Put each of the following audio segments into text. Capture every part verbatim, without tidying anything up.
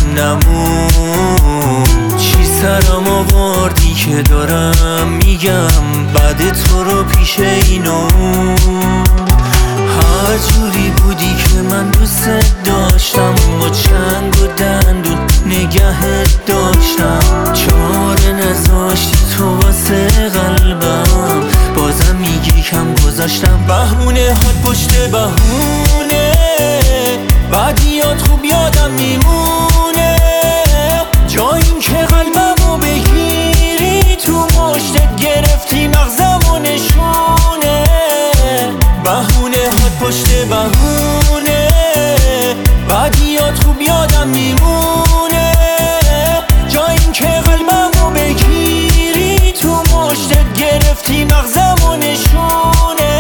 نمون. چی سرم آوردی که دارم میگم بعد تو رو پیش اینو. هر جوری بودی که من دوست داشتم، با چنگ و دندون نگهت داشتم. چاره نذاشتی تو واسه قلبم، بازم میگی کم گذاشتم. بهونه هات پشت بهونه، بعدیات خوب یادم میمونه. جا این که قلبمو بگیری تو مشتت گرفتی مغزمو نشونه. بهونه هات پشت بهونه، بعدیات خوب یادم میمونه. جا این که قلبمو بگیری تو مشتت گرفتی مغزمو نشونه.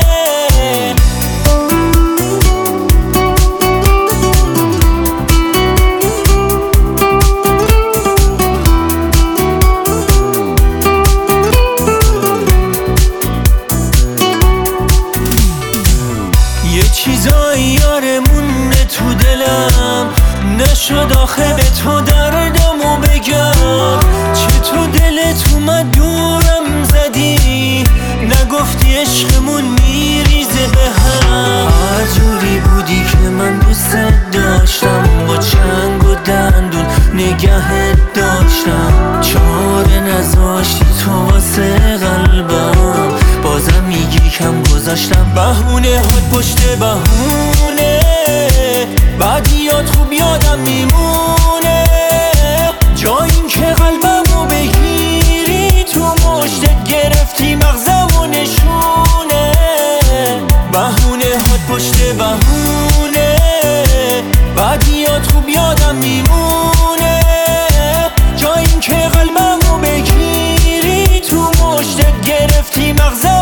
یه چیزایی یاره مونه تو دلم، نشد آخه به تو دردمو بگم. چه تو دلت اومد دورم زدی، نگفتی عشقمون میریزه به هم. هر جوری بودی که من دوست داشتم، با چنگ و دندون نگهت داشتم. چاره نذاشتی تو واسه قلبم، بازم میگی کم گذاشتم. بهونه هات پشت بهونه، بعدیات خوب یادم میمونه. جا این که قلبمو بگیری تو مشتت گرفتی مغزمو نشونه. بهونه هات پشت بهونه، بعدیات خوب یادم میمونه. جا این که قلبمو بگیری تو مشتت گرفتی مغزمو